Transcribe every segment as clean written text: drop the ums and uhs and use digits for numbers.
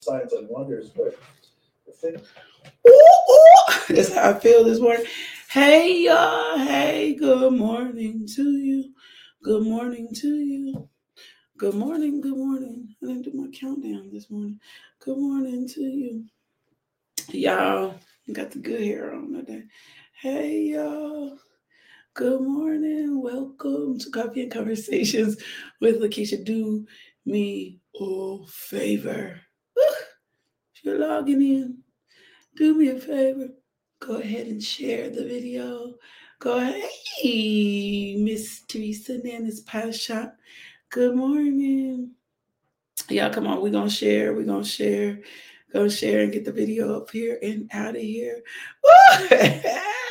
signs and wonders, but the thing. Ooh, ooh, that's how I feel this morning. Hey, y'all. Hey, good morning to you. Good morning to you. Good morning. Good morning. I didn't do my countdown this morning. Good morning to you. Y'all, got the good hair on today. Hey, y'all. Good morning. Welcome to Coffee and Conversations with Lakeisha. Do me a favor. If you're logging in, do me a favor. Go ahead and share the video. Go ahead. Hey, Miss Teresa Nana's Pie Shop. Good morning. Y'all, come on. We're going to share. We're going to share. Go share and get the video up here and out of here. Renee!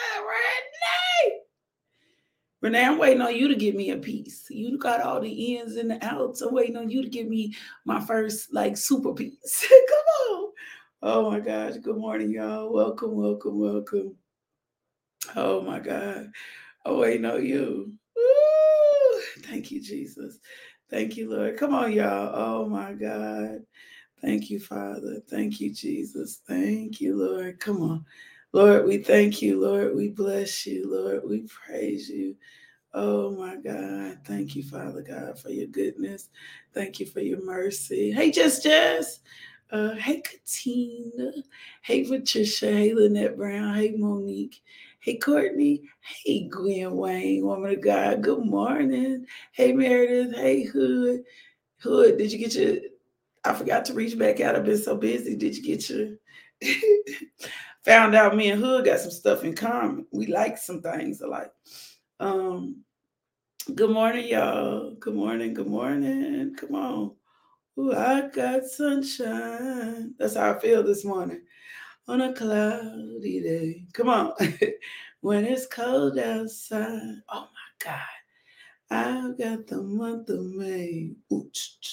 Renee, I'm waiting on you to give me a piece. You got all the ins and the outs. I'm waiting on you to give me my first, like, super piece. Come on. Oh, my gosh. Good morning, y'all. Welcome, welcome, welcome. Oh, my God. I'm waiting on you. Woo! Thank you, Jesus. Thank you, Lord. Come on, y'all. Oh, my God. Thank you, Father. Thank you, Jesus. Thank you, Lord. Come on. Lord, we thank you. Lord, we bless you. Lord, we praise you. Oh my God. Thank you, Father God, for your goodness. Thank you for your mercy. Hey, Jess. Hey, Katina. Hey, Patricia. Hey, Lynette Brown. Hey, Monique. Hey, Courtney. Hey, Gwen Wayne, woman of God. Good morning. Hey, Meredith. Hey, Hood. Hood, did you get your... I forgot to reach back out. I've been so busy. Did you get your... Found out me and Hood got some stuff in common. We like some things alike. Um, Good morning, y'all. Good morning. Good morning. Come on. Ooh, I got sunshine. That's how I feel this morning on a cloudy day. Come on. When it's cold outside. Oh my God. I've got the month of May. Ooh,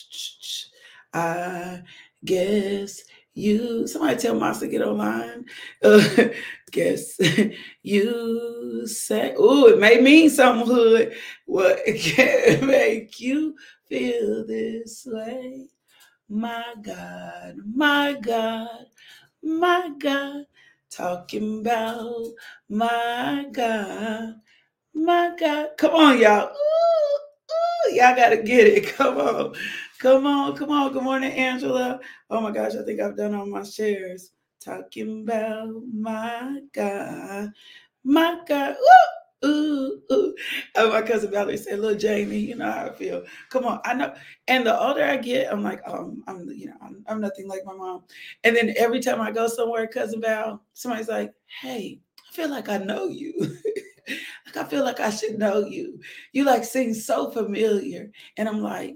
I guess you. Somebody tell Moss to get online. Uh, guess you say. Ooh, it may mean something, Hood. What can make you feel this way? My God, my God, my God. Talking about my God. My God. Come on, y'all. Ooh, y'all got to get it. Come on. Come on. Come on. Good morning, Angela. Oh my gosh, I think I've done all my shares. Talking about my God. My God. Ooh, ooh, ooh. Oh, my cousin Valerie said, "Little Jamie, you know how I feel. Come on, I know." And the older I get, I'm like, I'm nothing like my mom. And then every time I go somewhere, cousin Val, somebody's like, "Hey, I feel like I know you." Like I feel like I should know you. You like seem so familiar. And I'm like,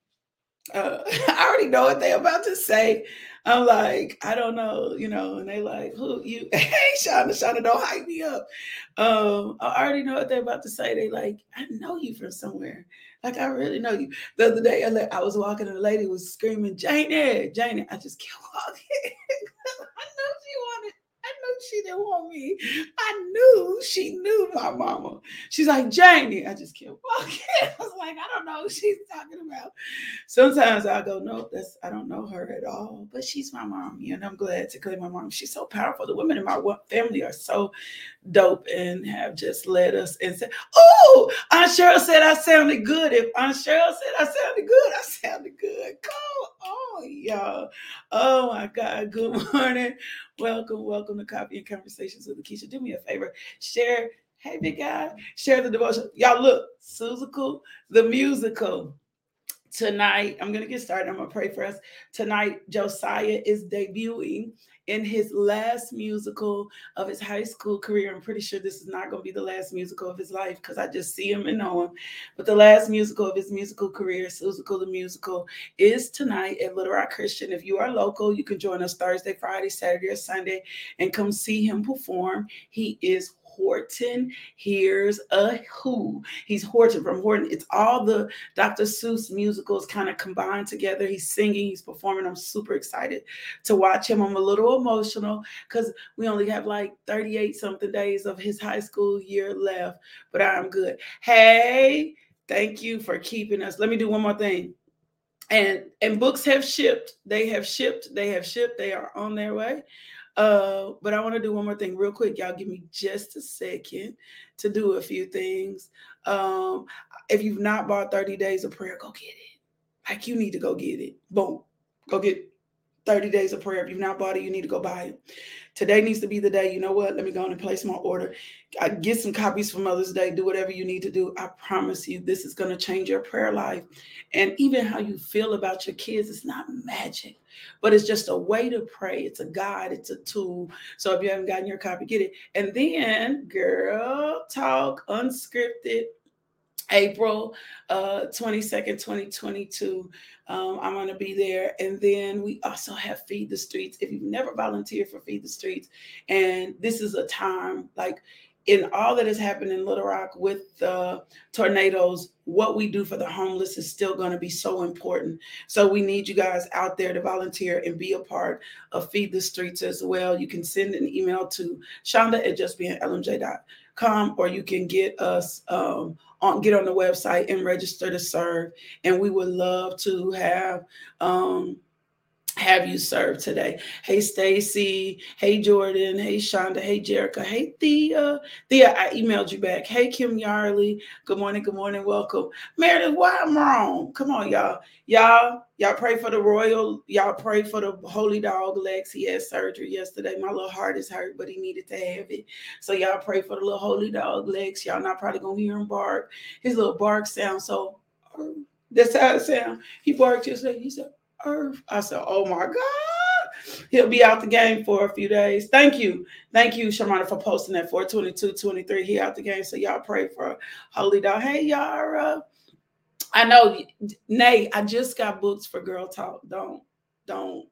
I already know what they're about to say. I'm like, I don't know, and they like, who you? Hey, Shauna, don't hype me up. I already know what they're about to say. They like, I know you from somewhere. Like I really know you. The other day, I was walking and the lady was screaming, Janie, Janie. I just kept walking. I know she wanted. I knew she didn't want me. I knew she knew my mama. She's like, Janie. I just kept walking. I was like, I don't know what she's talking about. Sometimes I go, no, I don't know her at all, but she's my mom, and I'm glad to claim my mom. She's so powerful. The women in my family are so dope and have just led us and said, "Oh, Aunt Cheryl said I sounded good." If Aunt Cheryl said I sounded good, I sounded good. Come on, y'all. Oh my God. Good morning. Welcome to Coffee and Conversations with Lakeisha. Do me a favor. Share. Hey, big guy. Share the devotion. Y'all look, Susical, the musical. Tonight, I'm going to get started. I'm going to pray for us. Tonight, Josiah is debuting in his last musical of his high school career. I'm pretty sure this is not going to be the last musical of his life because I just see him and know him. But the last musical of his musical career, Susical the Musical, is tonight at Little Rock Christian. If you are local, you can join us Thursday, Friday, Saturday, or Sunday and come see him perform. He is Horton Hears a Who. He's Horton from Horton. It's all the Dr. Seuss musicals kind of combined together. He's singing, he's performing. I'm super excited to watch him. I'm a little emotional because we only have like 38 something days of his high school year left, but I'm good. Hey, thank you for keeping us. Let me do one more thing. And books have shipped. They have shipped. They have shipped. They are on their way. But I want to do one more thing real quick. Y'all give me just a second to do a few things. Um, if you've not bought 30 Days of Prayer, go get it. Like, you need to go get it. Boom. Go get 30 Days of Prayer. If you've not bought it, you need to go buy it. Today needs to be the day. You know what? Let me go on and place my order. I get some copies for Mother's Day. Do whatever you need to do. I promise you, this is going to change your prayer life. And even how you feel about your kids. It's not magic, but it's just a way to pray. It's a guide. It's a tool. So if you haven't gotten your copy, get it. And then, Girl Talk Unscripted, April 22nd, 2022. I'm going to be there. And then we also have Feed the Streets. If you've never volunteered for Feed the Streets, and this is a time, like, in all that has happened in Little Rock with the tornadoes, what we do for the homeless is still going to be so important. So we need you guys out there to volunteer and be a part of Feed the Streets as well. You can send an email to Shonda@justbeinglmj.com, or you can get us get on the website and register to serve. And we would love to have you serve today. Hey, Stacy. Hey, Jordan. Hey, Shonda. Hey, Jerica. Hey, Thea. Thea, I emailed you back. Hey, Kim Yarley. Good morning. Good morning. Welcome. Meredith, why I'm wrong? Come on, y'all. Y'all pray for the royal. Y'all pray for the holy dog, Lex. He had surgery yesterday. My little heart is hurt, but he needed to have it. So y'all pray for the little holy dog, Lex. Y'all not probably going to hear him bark. His little bark sounds so, that's how it sounds. He barked yesterday. He said, Earth. I said, oh my God. He'll be out the game for a few days. Thank you, Shamana, for posting that 4/22/23. He out the game. So y'all pray for Holy Dog. Hey, y'all. I know, Nay, I just got books for Girl Talk. Don't.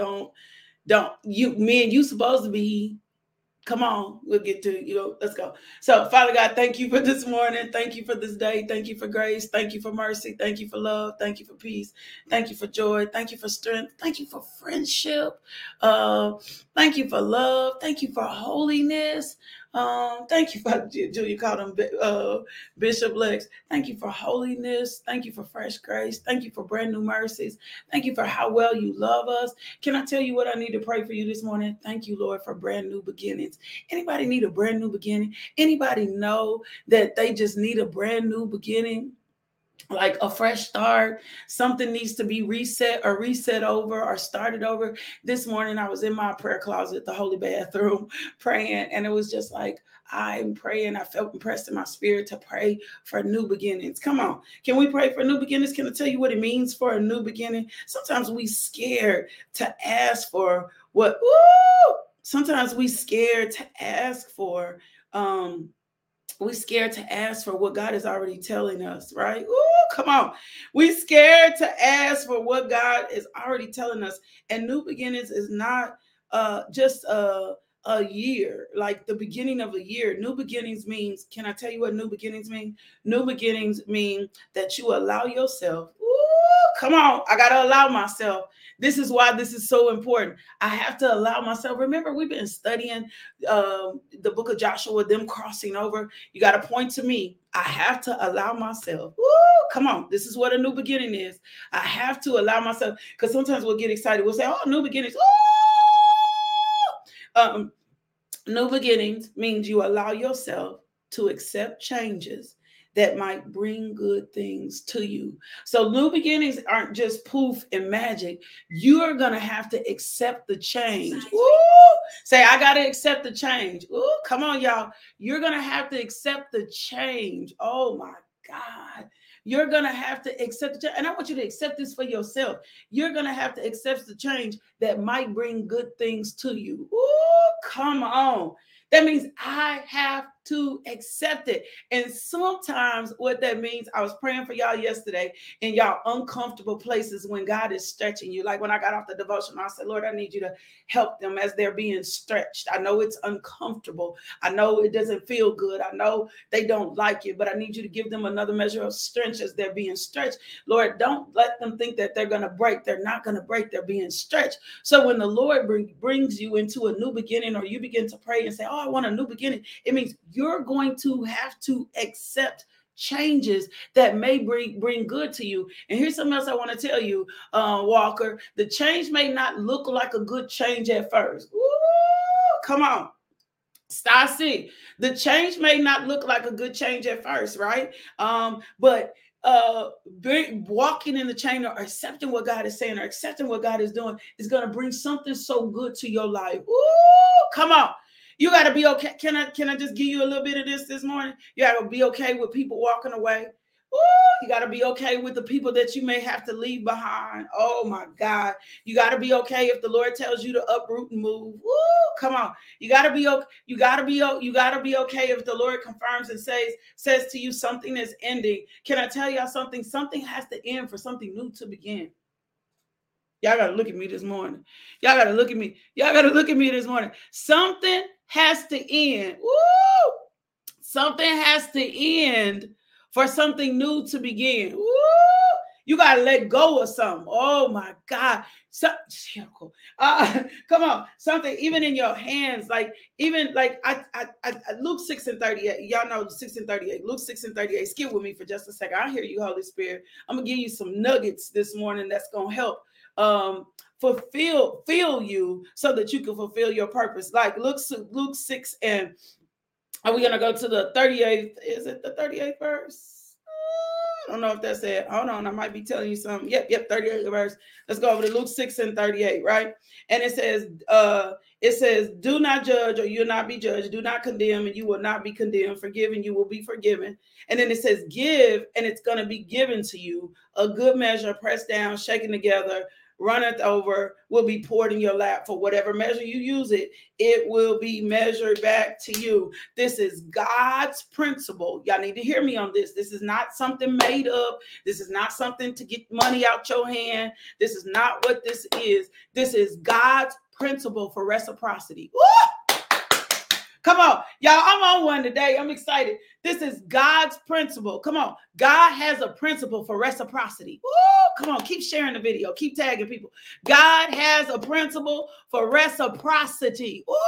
Me and you supposed to be. Come on, we'll get to, let's go. So, Father God, thank you for this morning. Thank you for this day. Thank you for grace. Thank you for mercy. Thank you for love. Thank you for peace. Thank you for joy. Thank you for strength. Thank you for friendship. Thank you for love. Thank you for holiness. Thank you for, Julia called him Bishop Lex. Thank you for holiness. Thank you for fresh grace. Thank you for brand new mercies. Thank you for how well you love us. Can I tell you what I need to pray for you this morning? Thank you, Lord, for brand new beginnings. Anybody need a brand new beginning? Anybody know that they just need a brand new beginning? Like a fresh start, something needs to be reset over or started over. This morning, I was in my prayer closet, the holy bathroom, praying, and it was just like, I'm praying. I felt impressed in my spirit to pray for new beginnings. Come on. Can we pray for new beginnings? Can I tell you what it means for a new beginning? Sometimes we scared to ask for what, sometimes we scared to ask for, we scared to ask for what God is already telling us, right? Ooh, come on. We scared to ask for what God is already telling us. And new beginnings is not just a year, like the beginning of a year. New beginnings means, can I tell you what new beginnings mean? New beginnings mean that you allow yourself, come on, I got to allow myself. This is why this is so important. I have to allow myself. Remember, we've been studying the book of Joshua, them crossing over. You got to point to me. I have to allow myself. Come on. This is what a new beginning is. I have to allow myself, because sometimes we'll get excited. We'll say, oh, new beginnings. New beginnings means you allow yourself to accept changes that might bring good things to you. So new beginnings aren't just poof and magic. You're going to have to accept the change. Say, I got to accept the change. Come on, y'all. You're going to have to accept the change. Oh, my God. You're going to have to accept the change. And I want you to accept this for yourself. You're going to have to accept the change that might bring good things to you. Come on. That means I have to accept it. And sometimes what that means, I was praying for y'all yesterday in y'all uncomfortable places when God is stretching you. Like when I got off the devotion, I said, Lord, I need you to help them as they're being stretched. I know it's uncomfortable. I know it doesn't feel good. I know they don't like it, but I need you to give them another measure of strength as they're being stretched. Lord, don't let them think that they're going to break. They're not going to break. They're being stretched. So when the Lord brings you into a new beginning, or you begin to pray and say, oh, I want a new beginning, it means you're going to have to accept changes that may bring good to you. And here's something else I want to tell you, Walker. The change may not look like a good change at first. Woo, come on. Stasi, the change may not look like a good change at first, right? But walking in the change or accepting what God is saying or accepting what God is doing is going to bring something so good to your life. Ooh, come on. You got to be okay. Can I just give you a little bit of this morning? You got to be okay with people walking away. Ooh, you got to be okay with the people that you may have to leave behind. Oh my God. You got to be okay if the Lord tells you to uproot and move. Ooh, come on. You got to be okay. You got to be okay if the Lord confirms and says to you something is ending. Can I tell y'all something? Something has to end for something new to begin. Y'all got to look at me this morning. Y'all got to look at me. Y'all got to look at me this morning. Something has to end. Woo! Something has to end for something new to begin. Woo! You got to let go of something. Oh my God. Come on. Something even in your hands, like even like I Luke 6:38. Y'all know 6:38. Luke 6:38. Skip with me for just a second. I hear you, Holy Spirit. I'm gonna give you some nuggets this morning that's gonna help fulfill you so that you can fulfill your purpose. Like Luke 6, and are we gonna go to the 38th? Is it the 38th verse? I don't know if that's it. Hold on, I might be telling you something. Yep, 38th verse. Let's go over to Luke 6:38, right? And it says, do not judge or you'll not be judged. Do not condemn and you will not be condemned. Forgive and you will be forgiven. And then it says, give and it's going to be given to you. A good measure, pressed down, shaken together, runneth over, will be poured in your lap. For whatever measure you use it, it will be measured back to you. This is God's principle. Y'all need to hear me on this. This is not something made up. This is not something to get money out your hand. This is not what this is. This is God's principle for reciprocity. Woo! Come on, y'all. I'm on one today. I'm excited. This is God's principle. Come on. God has a principle for reciprocity. Woo! Come on. Keep sharing the video. Keep tagging people. God has a principle for reciprocity. Woo!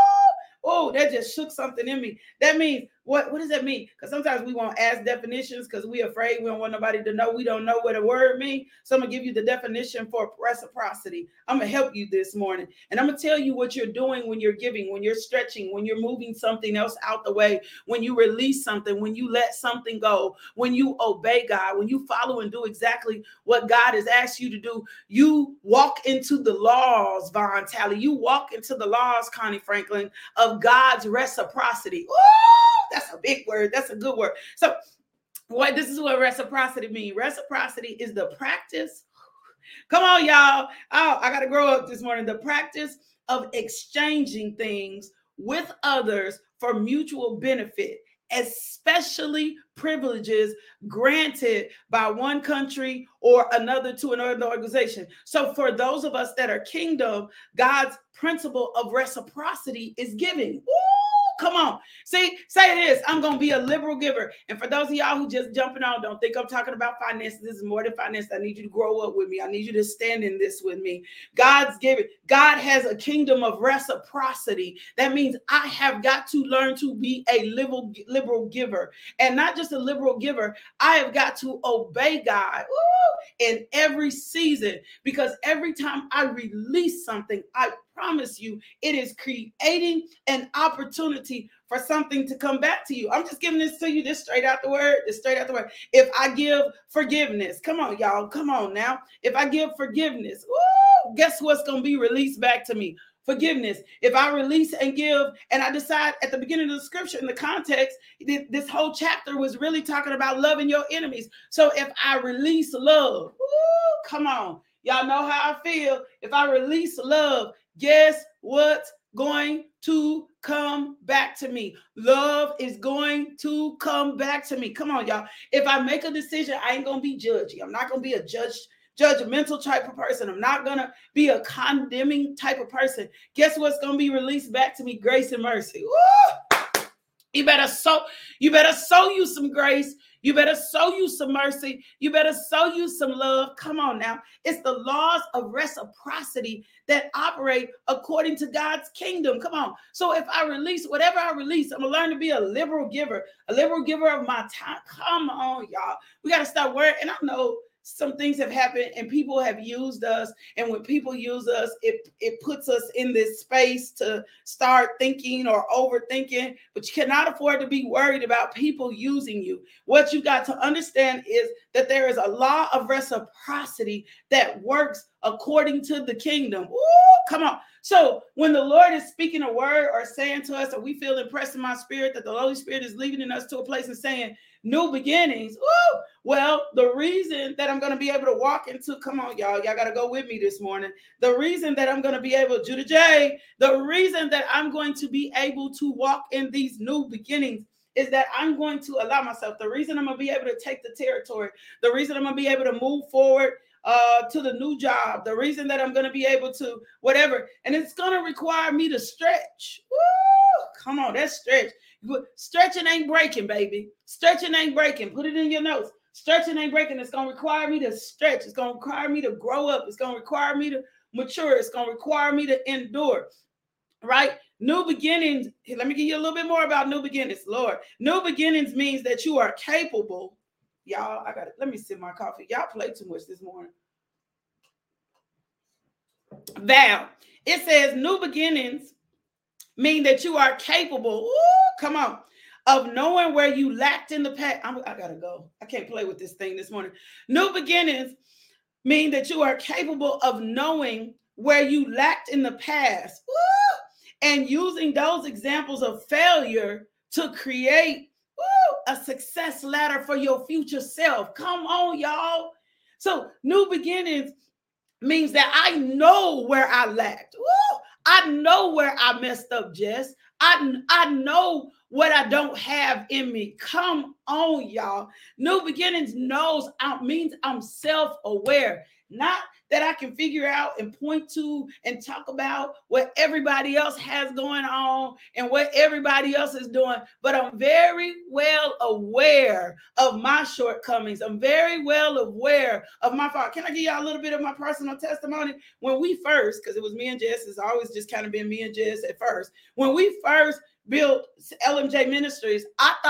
Oh, that just shook something in me. That means, what does that mean? Because sometimes we won't ask definitions because we're afraid. We don't want nobody to know. We don't know what a word means. So I'm going to give you the definition for reciprocity. I'm going to help you this morning. And I'm going to tell you what you're doing when you're giving, when you're stretching, when you're moving something else out the way, when you release something, when you let something go, when you obey God, when you follow and do exactly what God has asked you to do. You walk into the laws, Von Talley. You walk into the laws, Connie Franklin, of God's reciprocity. Ooh, that's a big word. That's a good word. So this is what reciprocity means. Reciprocity is the practice. Come on, y'all. Oh, I got to grow up this morning. The practice of exchanging things with others for mutual benefit, especially privileges granted by one country or another to another organization. So for those of us that are kingdom, God's principle of reciprocity is giving. Ooh, come on. See, say this. I'm going to be a liberal giver. And for those of y'all who just jumping on, don't think I'm talking about finances. This is more than finance. I need you to grow up with me. I need you to stand in this with me. God's giving. God has a kingdom of reciprocity. That means I have got to learn to be a liberal giver. And not just a liberal giver, I have got to obey God in every season, because every time I release something, I promise you, it is creating an opportunity for something to come back to you. I'm just giving this to you, this straight out the word, If I give forgiveness, come on, y'all, come on now. If I give forgiveness, guess what's going to be released back to me? Forgiveness. If I release and give, and I decide at the beginning of the scripture, in the context, this whole chapter was really talking about loving your enemies. So if I release love, come on, y'all know how I feel. If I release love, guess what's going to come back to me? Love is going to come back to me. Come on, y'all. If I make a decision, I ain't going to be judgy. I'm not going to be a judgmental type of person. I'm not going to be a condemning type of person. Guess what's going to be released back to me? Grace and mercy. Woo! You better sow you some grace. You better sow you some mercy. You better sow you some love. Come on now. It's the laws of reciprocity that operate according to God's kingdom. Come on. So if I release whatever I release, I'm going to learn to be a liberal giver of my time. Come on, y'all. We got to stop worrying. And I know some things have happened and people have used us. And when people use us, it puts us in this space to start thinking or overthinking. But you cannot afford to be worried about people using you. What you got to understand is that there is a law of reciprocity that works according to the kingdom. Ooh, come on. So when the Lord is speaking a word or saying to us, or we feel impressed in my spirit that the Holy Spirit is leading in us to a place and saying new beginnings. Ooh, well, the reason that I'm going to be able to walk into, come on, y'all got to go with me this morning. The reason that I'm going to be able, Judah J, the reason that I'm going to be able to walk in these new beginnings is that I'm going to allow myself. The reason I'm going to be able to take the territory, the reason I'm going to be able to move forward to the new job, the reason that I'm going to be able to whatever, and it's going to require me to stretch. Woo! Come on, that's stretch. Stretching ain't breaking, baby. Stretching ain't breaking. Put it in your notes. Stretching ain't breaking. It's going to require me to stretch. It's going to require me to grow up. It's going to require me to mature. It's going to require me to endure. Right? New beginnings. Let me give you a little bit more about new beginnings, Lord. New beginnings means that you are capable. Y'all, let me sip my coffee. Y'all play too much this morning. Val, it says new beginnings mean that you are capable. Ooh, come on. Of knowing where you lacked in the past. I gotta go. I can't play with this thing this morning. New beginnings mean that you are capable of knowing where you lacked in the past. Ooh, and using those examples of failure to create a success ladder for your future self. Come on, y'all. So new beginnings means that I know where I lacked. Ooh, I know where I messed up, Jess. I know what I don't have in me. Come on, y'all. New beginnings means I'm self-aware. Not that I can figure out and point to and talk about what everybody else has going on and what everybody else is doing, but I'm very well aware of my shortcomings. I'm very well aware of my fault. Can I give y'all a little bit of my personal testimony? When we first, because it was me and Jess, it's always just kind of been me and Jess at first. When we first built LMJ Ministries,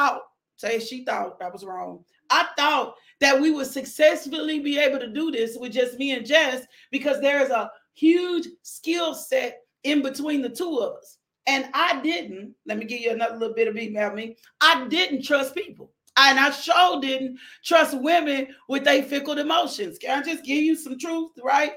she thought I was wrong. I thought that we would successfully be able to do this with just me and Jess because there's a huge skill set in between the two of us. And I didn't, let me give you another little bit about me. I didn't trust people. And I sure didn't trust women with their fickle emotions. Can I just give you some truth, right?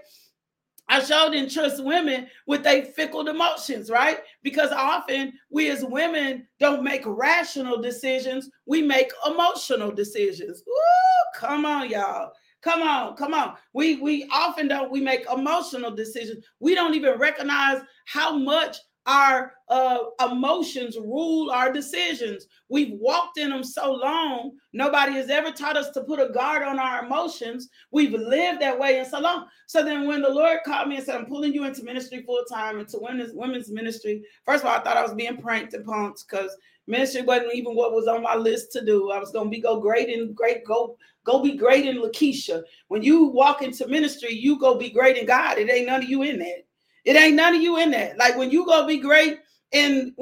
I sure didn't trust women with their fickle emotions, right? Because often we as women don't make rational decisions. We make emotional decisions. Ooh, come on, y'all. Come on. We often don't. We make emotional decisions. We don't even recognize how much our emotions rule our decisions. We've walked in them so long. Nobody has ever taught us to put a guard on our emotions. We've lived that way in so long. So then when the Lord called me and said, I'm pulling you into ministry full time, into women's ministry. First of all, I thought I was being pranked and punked because ministry wasn't even what was on my list to do. I was going to go be great in Lakeisha. When you walk into ministry, you go be great in God. It ain't none of you in that. It ain't none of you in that. Like when you go be great in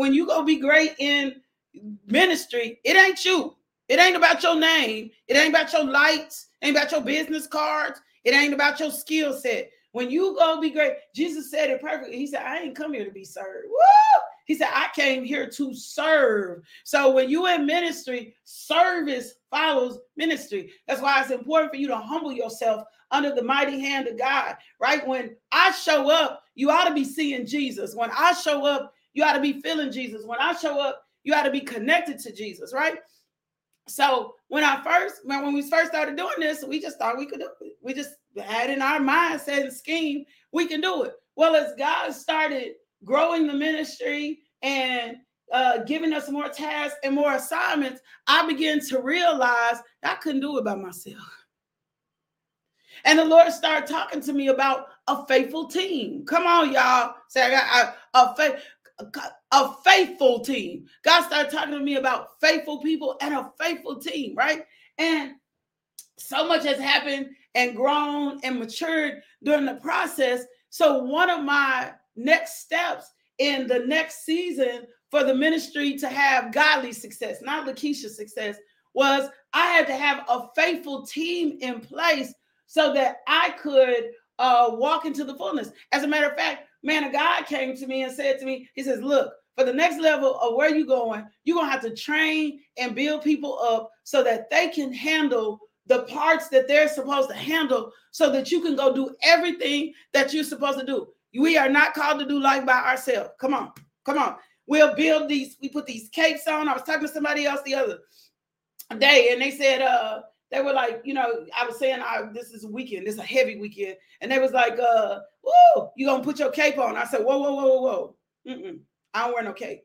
ministry, it ain't you. It ain't about your name. It ain't about your lights. It ain't about your business cards. It ain't about your skill set. When you go be great, Jesus said it perfectly. He said, I ain't come here to be served. Woo! He said, I came here to serve. So when you in ministry, service follows ministry. That's why it's important for you to humble yourself under the mighty hand of God, right? When I show up, you ought to be seeing Jesus. When I show up, you ought to be feeling Jesus. When I show up, you ought to be connected to Jesus, right? So when we first started doing this, we just thought we could do it. We just had in our mindset and scheme, we can do it. Well, as God started growing the ministry and giving us more tasks and more assignments, I began to realize I couldn't do it by myself. And the Lord started talking to me about a faithful team. Come on, y'all. Say, I got a faithful team. God started talking to me about faithful people and a faithful team, right? And so much has happened and grown and matured during the process. So one of my next steps in the next season for the ministry to have godly success, not Lakeisha success, was I had to have a faithful team in place so that I could walk into the fullness. As a matter of fact, man of God came to me and said to me, he says, look, for the next level of where you're going to have to train and build people up so that they can handle the parts that they're supposed to handle so that you can go do everything that you're supposed to do. We are not called to do life by ourselves. Come on. We'll build these, we put these capes on. I was talking to somebody else the other day and they said, they were like, I was saying, this is a weekend, this is a heavy weekend. And they was like, whoa, you gonna put your cape on? I said, whoa. I don't wear no cape.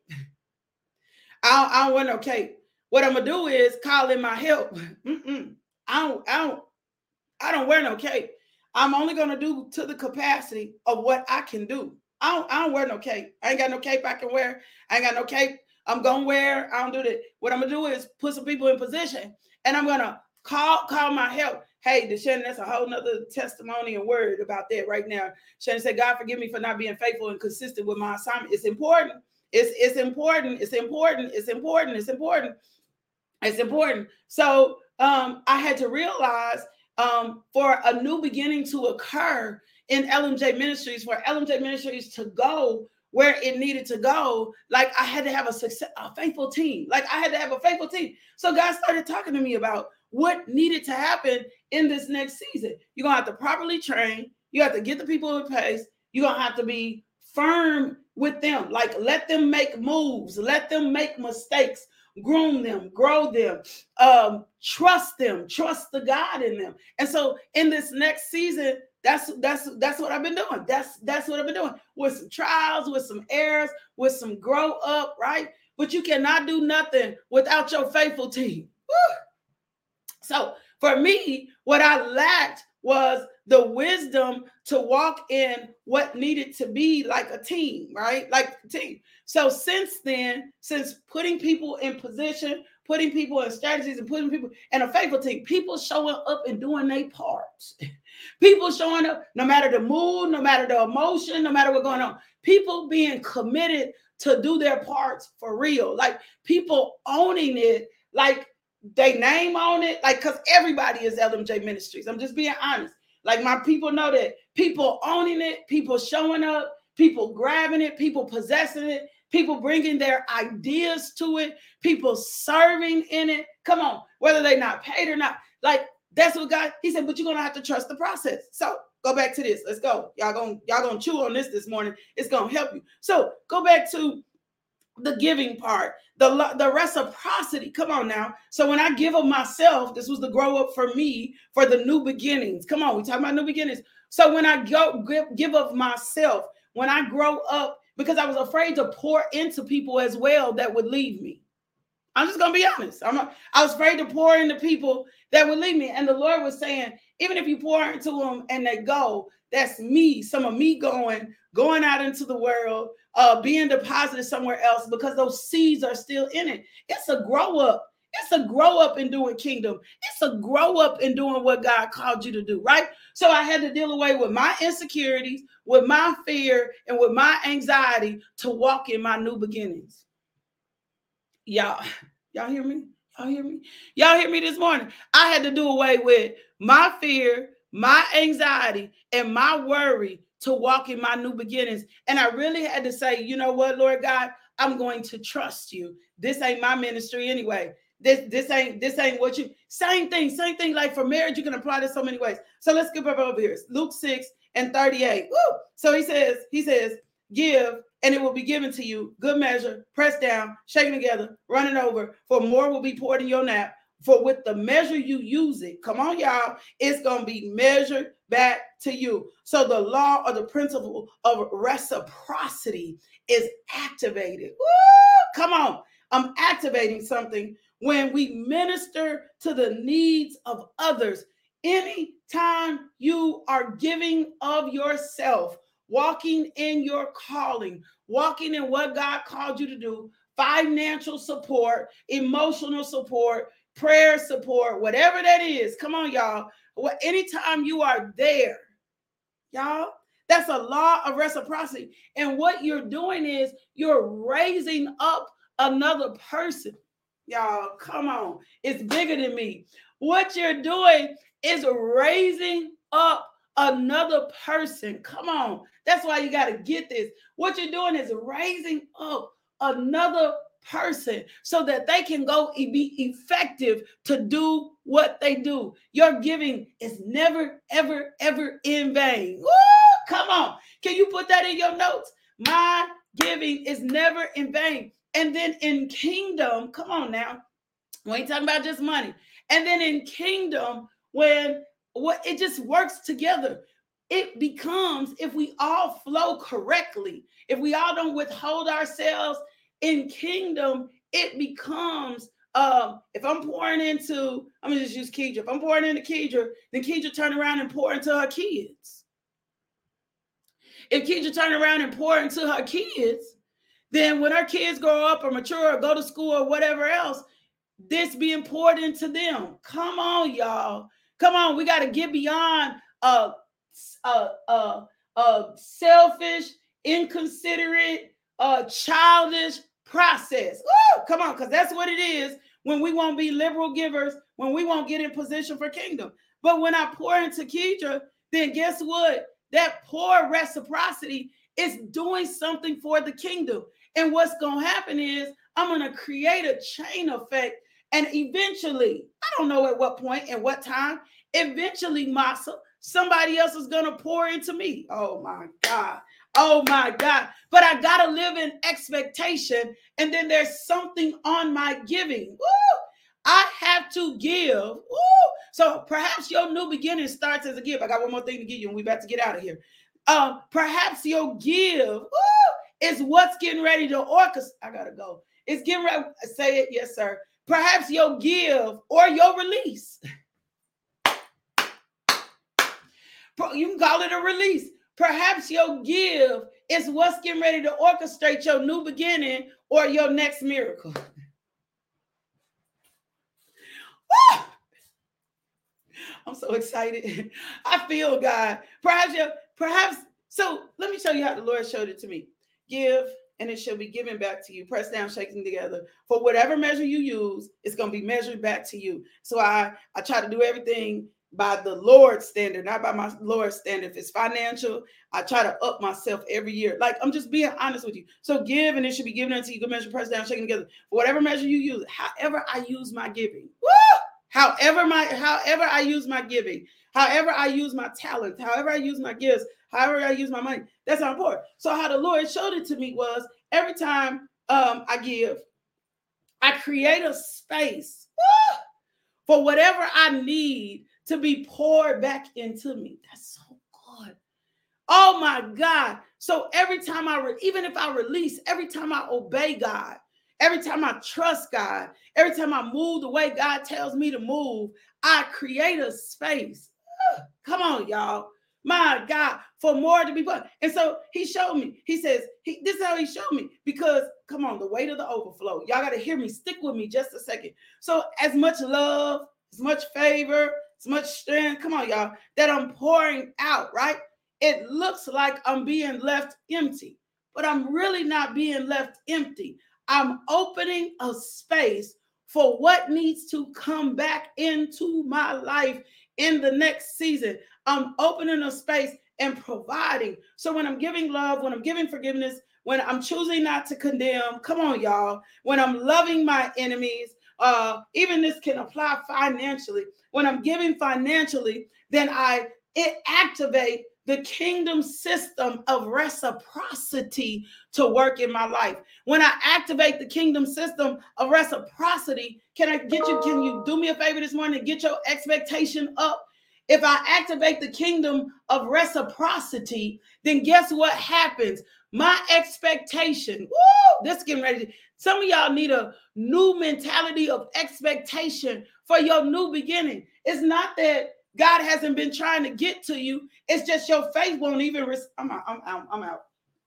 I don't wear no cape. What I'm gonna do is call in my help. I don't wear no cape. I'm only gonna do to the capacity of what I can do. I don't wear no cape. I ain't got no cape I can wear. I ain't got no cape I'm gonna wear. I don't do that. What I'm gonna do is put some people in position, and I'm gonna call my help. Hey, DeShannon, that's a whole nother testimony and word about that right now. Shannon said, God forgive me for not being faithful and consistent with my assignment. It's important. It's important. It's important. It's important. It's important. It's important. So I had to realize for a new beginning to occur in LMJ Ministries, for LMJ Ministries to go where it needed to go, like I had to have a faithful team. Like I had to have a faithful team. So God started talking to me about what needed to happen in this next season. You're going to have to properly train. You have to get the people in place. You're going to have to be firm with them. Like let them make moves. Let them make mistakes. Groom them, grow them, trust them, trust the God in them. And so in this next season, that's what I've been doing. That's what I've been doing with some trials, with some errors, with some grow up, right? But you cannot do nothing without your faithful team. Woo! So for me, what I lacked was the wisdom to walk in what needed to be like a team, right? Like a team. So since then, since putting people in position, putting people in strategies and putting people in a faithful team, people showing up and doing their parts. People showing up, no matter the mood, no matter the emotion, no matter what's going on. People being committed to do their parts for real. Like people owning it, like they name on it, like because everybody is LMJ Ministries. I'm just being honest. Like my people know that. People owning it, people showing up, people grabbing it, people possessing it, people bringing their ideas to it, people serving in it. Come on, whether they're not paid or not. Like that's what God, he said, but you're going to have to trust the process. So go back to this. Let's go. Y'all gonna chew on this morning. It's going to help you. So go back to the giving part, the reciprocity. Come on now. So when I give of myself, this was the grow up for me for the new beginnings. Come on, we talking about new beginnings. So when I give of myself, when I grow up, because I was afraid to pour into people as well that would leave me. I'm just gonna be honest. I was afraid to pour into people that would leave me. And the Lord was saying, even if you pour into them and they go, that's me, some of me going out into the world, being deposited somewhere else because those seeds are still in it. It's a grow up. It's a grow up in doing kingdom. It's a grow up in doing what God called you to do, right? So I had to deal away with my insecurities, with my fear, and with my anxiety to walk in my new beginnings. Y'all hear me? Y'all hear me this morning? I had to do away with my fear, my anxiety, and my worry to walk in my new beginnings. And I really had to say, you know what, Lord God, I'm going to trust you. This ain't my ministry anyway. This ain't what you, same thing. Like for marriage, you can apply this so many ways. So let's skip over here. Luke 6:38. Woo! So he says, give, and it will be given to you. Good measure, pressed down, shaken together, running over, for more will be poured in your lap. For with the measure you use it, come on, y'all, it's going to be measured back to you. So the law or the principle of reciprocity is activated. Woo! Come on. I'm activating something when we minister to the needs of others. Anytime you are giving of yourself, walking in your calling, walking in what God called you to do, financial support, emotional support, prayer support, whatever that is. Come on, y'all. Anytime you are there, y'all, that's a law of reciprocity. And what you're doing is you're raising up another person. Y'all, come on. It's bigger than me. What you're doing is raising up another person. Come on. That's why you got to get this. What you're doing is raising up another person so that they can go be effective to do what they do. Your giving is never, ever, ever in vain. Woo! Come on. Can you put that in your notes? My giving is never in vain. And then in kingdom, come on now, we ain't talking about just money. And then in kingdom, when what it just works together, it becomes, if we all flow correctly, if we all don't withhold ourselves in kingdom, it becomes, if I'm pouring into, I'm gonna just use Kedra. If I'm pouring into Kedra, then Kedra turn around and pour into her kids. If Kedra turn around and pour into her kids, then when our kids grow up or mature or go to school or whatever else, this being poured into them. Come on, y'all. Come on. We got to get beyond selfish, inconsiderate, childish process. Woo! Come on, because that's what it is when we won't be liberal givers, when we won't get in position for kingdom. But when I pour into Kedra, then guess what? That poor reciprocity is doing something for the kingdom. And what's going to happen is I'm going to create a chain effect. And eventually, I don't know at what point and what time, eventually, Masa, somebody else is going to pour into me. Oh, my God. Oh, my God. But I got to live in expectation. And then there's something on my giving. Woo! I have to give. Woo! So perhaps your new beginning starts as a gift. I got one more thing to give you, and we're about to get out of here. Perhaps your give is what's getting ready to orchestrate. I gotta go. It's getting ready. Say it, yes, sir. Perhaps your give or your release. You can call it a release. Perhaps your give is what's getting ready to orchestrate your new beginning or your next miracle. I'm so excited. I feel God. Perhaps. So let me show you how the Lord showed it to me. Give, and it shall be given back to you. Press down, shaking together. For whatever measure you use, it's going to be measured back to you. So I try to do everything by the Lord's standard, not by my Lord's standard. If it's financial, I try to up myself every year. Like, I'm just being honest with you. So give, and it should be given unto you. Good measure, press down, shaking together. For whatever measure you use, however I use my giving. Woo! However I use my giving, however I use my talent, however I use my gifts, however I use my money, that's how important. So how the Lord showed it to me was every time I give, I create a space for whatever I need to be poured back into me. That's so good. Oh my God. So every time even if I release, every time I obey God, every time I trust God, every time I move the way God tells me to move, I create a space. Come on, y'all. My God, for more to be put. And so he showed me. He says, this is how he showed me. Because, come on, the weight of the overflow. Y'all got to hear me. Stick with me just a second. So as much love, as much favor, as much strength, come on, y'all, that I'm pouring out, right? It looks like I'm being left empty. But I'm really not being left empty. I'm opening a space for what needs to come back into my life in the next season. I'm opening a space and providing. So when I'm giving love, when I'm giving forgiveness, when I'm choosing not to condemn, come on, y'all, when I'm loving my enemies, even this can apply financially. When I'm giving financially, then it activates the kingdom system of reciprocity to work in my life. When I activate the kingdom system of reciprocity, can you do me a favor this morning and get your expectation up? If I activate the kingdom of reciprocity, then guess what happens? My expectation, this is getting ready. Some of y'all need a new mentality of expectation for your new beginning. It's not that God hasn't been trying to get to you. It's just your faith won't even, I'm out.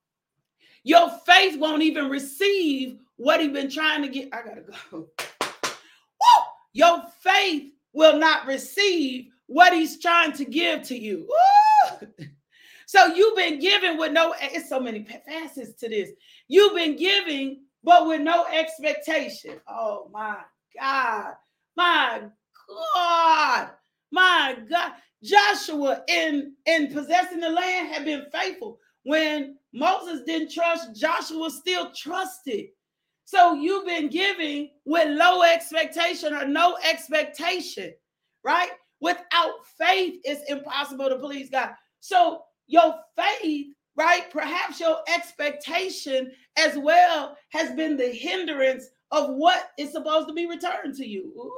Your faith won't even receive what he's been trying to get. I gotta go. Woo! your faith will not receive what he's trying to give to you. Woo! So you've been giving with no, it's so many facets to this. You've been giving, but with no expectation. Oh my God. My God. My God. Joshua in possessing the land had been faithful. When Moses didn't trust, Joshua still trusted. So you've been giving with low expectation or no expectation, right? Without faith, it's impossible to please God. So your faith, right? Perhaps your expectation as well has been the hindrance of what is supposed to be returned to you. Ooh.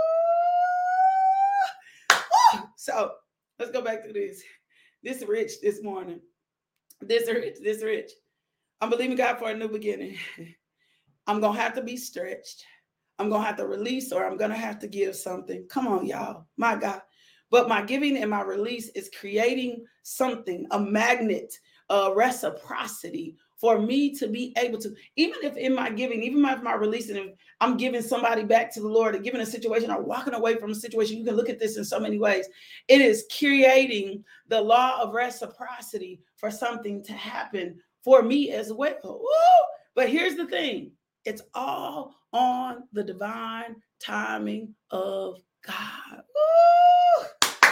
Ooh. So let's go back to this. This rich this morning. This rich. I'm believing God for a new beginning. I'm going to have to be stretched. I'm going to have to release, or I'm going to have to give something. Come on, y'all. My God. But my giving and my release is creating something, a magnet, a reciprocity for me to be able to, even if in my giving, even if my releasing, if I'm giving somebody back to the Lord or giving a situation or walking away from a situation, you can look at this in so many ways. It is creating the law of reciprocity for something to happen for me as well. Woo! But here's the thing. It's all on the divine timing of God. Woo!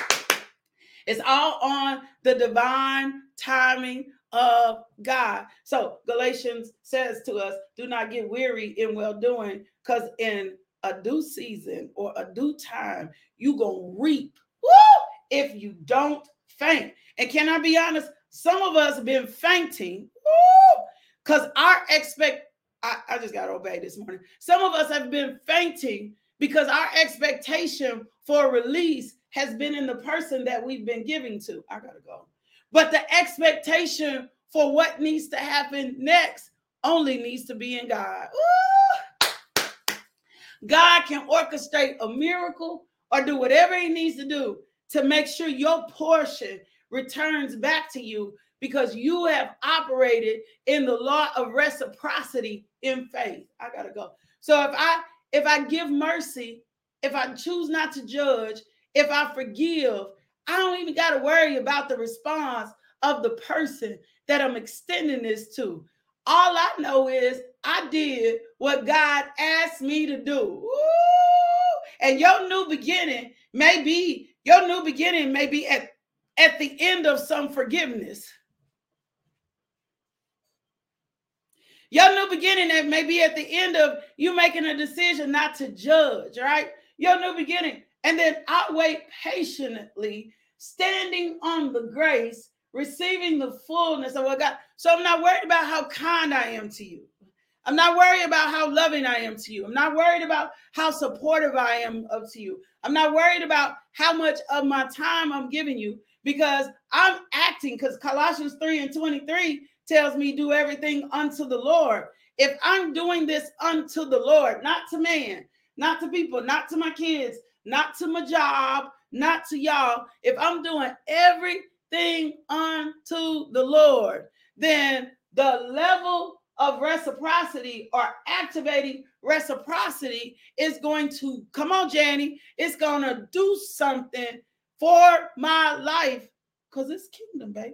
It's all on the divine timing of God. So Galatians says to us, do not get weary in well-doing, because in a due season or a due time, you're going to reap. Woo! If you don't faint. And can I be honest? Some of us have been fainting because our I just got to obey this morning. Some of us have been fainting because our expectation for release has been in the person that we've been giving to. I got to go. But the expectation for what needs to happen next only needs to be in God. Ooh! God can orchestrate a miracle or do whatever he needs to do to make sure your portion returns back to you, because you have operated in the law of reciprocity in faith. I got to go. So if I give mercy, if I choose not to judge, if I forgive, I don't even got to worry about the response of the person that I'm extending this to. All I know is I did what God asked me to do. Woo! And your new beginning may be at the end of some forgiveness. Your new beginning that may be at the end of you making a decision not to judge, right? Your new beginning. And then I wait patiently, standing on the grace, receiving the fullness of what God. So I'm not worried about how kind I am to you. I'm not worried about how loving I am to you. I'm not worried about how supportive I am to you. I'm not worried about how much of my time I'm giving you, because I'm acting, because Colossians 3:23 tells me do everything unto the Lord. If I'm doing this unto the Lord, not to man, not to people, not to my kids, not to my job, not to y'all, if I'm doing everything unto the Lord, then the level of reciprocity or activating reciprocity is going to, come on, Janie, it's going to do something for my life, because it's kingdom, baby.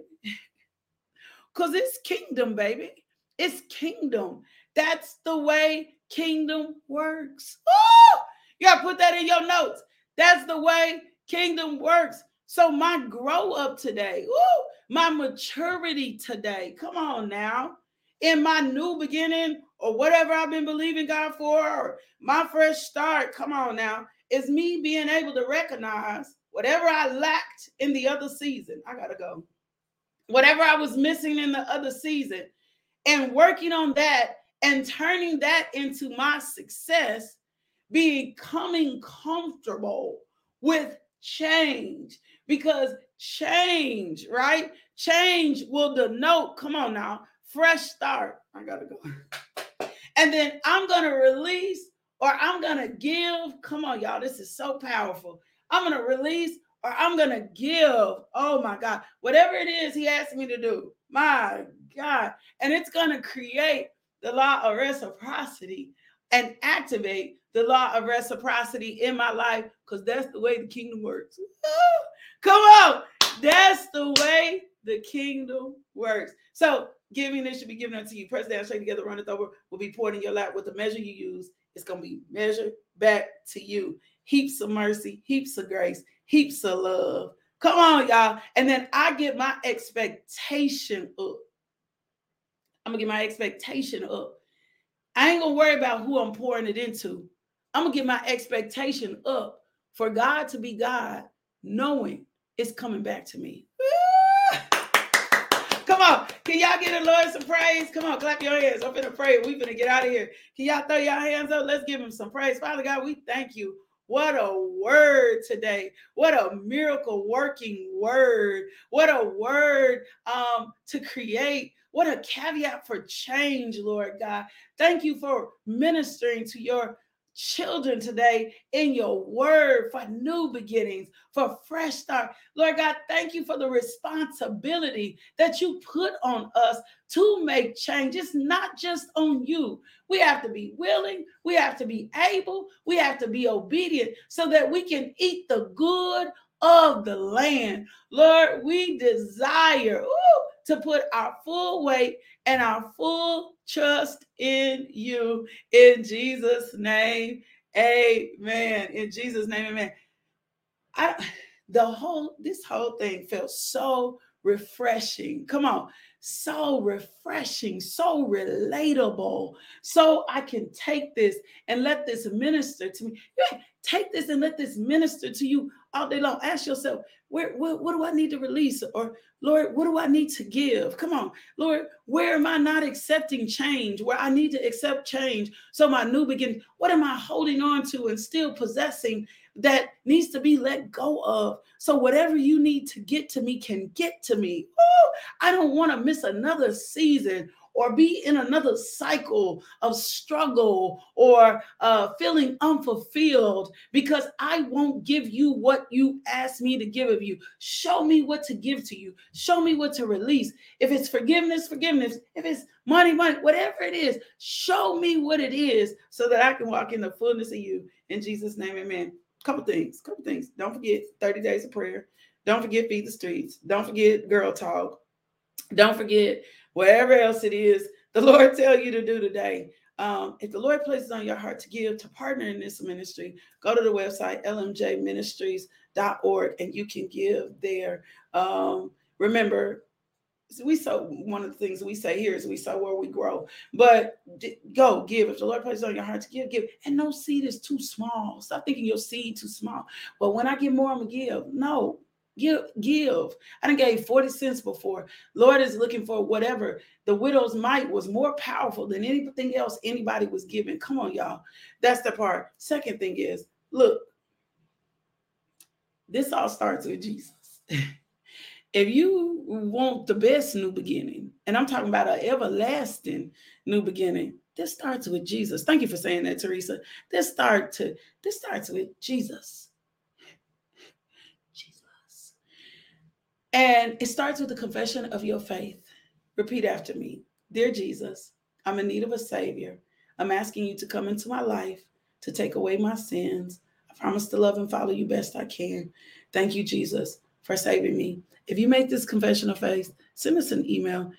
Because it's kingdom, baby. It's kingdom. That's the way kingdom works. Oh, you got to put that in your notes. That's the way kingdom works. So my grow up today, my maturity today, come on now, in my new beginning or whatever I've been believing God for, or my fresh start, come on now, is me being able to recognize whatever I lacked in the other season. I got to go. Whatever I was missing in the other season, and working on that and turning that into my success, becoming comfortable with change, because change, right? Change will denote, come on now, fresh start. I got to go. And then I'm going to release, or I'm going to give. Come on, y'all. This is so powerful. I'm going to release, or I'm going to give. Oh my God. Whatever it is he asked me to do. My God. And it's going to create the law of reciprocity and activate the law of reciprocity in my life, because that's the way the kingdom works. Come on. That's the way the kingdom works. So giving this should be given unto you. Press down, shake together, run it over, will be poured in your lap. With the measure you use, it's going to be measured back to you. Heaps of mercy, heaps of grace, heaps of love. Come on, y'all. And then I get my expectation up. I'm going to get my expectation up. I ain't going to worry about who I'm pouring it into. I'm going to get my expectation up for God to be God, knowing it's coming back to me. Come on. Can y'all give the Lord some praise? Come on, clap your hands. I'm finna pray. We finna get out of here. Can y'all throw your hands up? Let's give him some praise. Father God, we thank you. What a word today. What a miracle working word. What a word to create. What a caveat for change, Lord God. Thank you for ministering to your children today in your word for new beginnings, for fresh start. Lord God, thank you for the responsibility that you put on us to make change. It's not just on you. We have to be willing. We have to be able. We have to be obedient so that we can eat the good of the land. Lord, we desire to put our full weight and our full trust in you. In Jesus' name, amen. In Jesus' name, amen. This whole thing felt so refreshing. Come on. So refreshing, so relatable. So I can take this and let this minister to me. Yeah, take this and let this minister to you all day long. Ask yourself, what do I need to release? Or Lord, what do I need to give? Come on, Lord, where am I not accepting change? Where I need to accept change. So my new beginning, what am I holding on to and still possessing that needs to be let go of? So whatever you need to get to me can get to me. Oh, I don't want to miss another season or be in another cycle of struggle or feeling unfulfilled, because I won't give you what you asked me to give of you. Show me what to give to you. Show me what to release. If it's forgiveness. If it's money, whatever it is, show me what it is so that I can walk in the fullness of you. In Jesus' name, amen. Couple things. Don't forget 30 days of prayer. Don't forget Feed the Streets. Don't forget Girl Talk. Don't forget whatever else it is the Lord tell you to do today. If the Lord places on your heart to give, to partner in this ministry, go to the website lmjministries.org and you can give there. Remember, one of the things we say here is we sow where we grow. But go give. If the Lord places on your heart to give. And no seed is too small. Stop thinking your seed too small. But when I get more, I'm going to give. No. Give. I done gave 40 cents before. Lord is looking for whatever. The widow's mite was more powerful than anything else anybody was giving. Come on, y'all. That's the part. Second thing is, look, this all starts with Jesus. If you want the best new beginning, and I'm talking about an everlasting new beginning, this starts with Jesus. Thank you for saying that, Teresa. This starts with Jesus. And it starts with the confession of your faith. Repeat after me. Dear Jesus, I'm in need of a Savior. I'm asking you to come into my life to take away my sins. I promise to love and follow you best I can. Thank you, Jesus, for saving me. If you make this confession of faith, send us an email,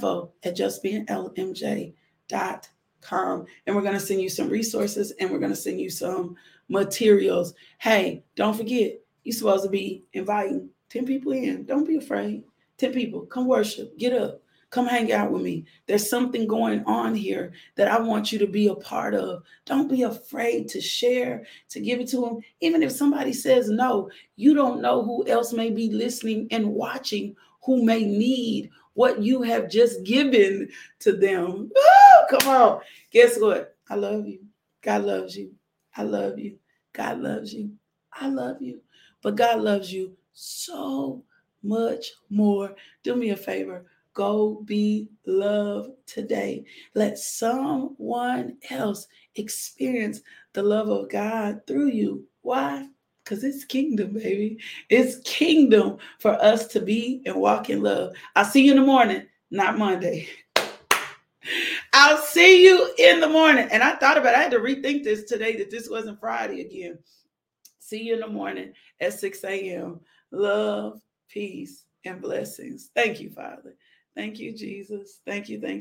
info@justbeinglmj.com. And we're going to send you some resources and we're going to send you some materials. Hey, don't forget, you're supposed to be inviting 10 people in. Don't be afraid. 10 people. Come worship. Get up. Come hang out with me. There's something going on here that I want you to be a part of. Don't be afraid to share, to give it to them. Even if somebody says no, you don't know who else may be listening and watching who may need what you have just given to them. Woo! Come on. Guess what? I love you. God loves you. I love you. God loves you. I love you. But God loves you so much more. Do me a favor. Go be loved today. Let someone else experience the love of God through you. Why? Because it's kingdom, baby. It's kingdom for us to be and walk in love. I'll see you in the morning, not Monday. I'll see you in the morning. And I thought about it. I had to rethink this today, that this wasn't Friday again. See you in the morning at 6 a.m. Love, peace, and blessings. Thank you, Father. Thank you, Jesus. Thank you. Thank you.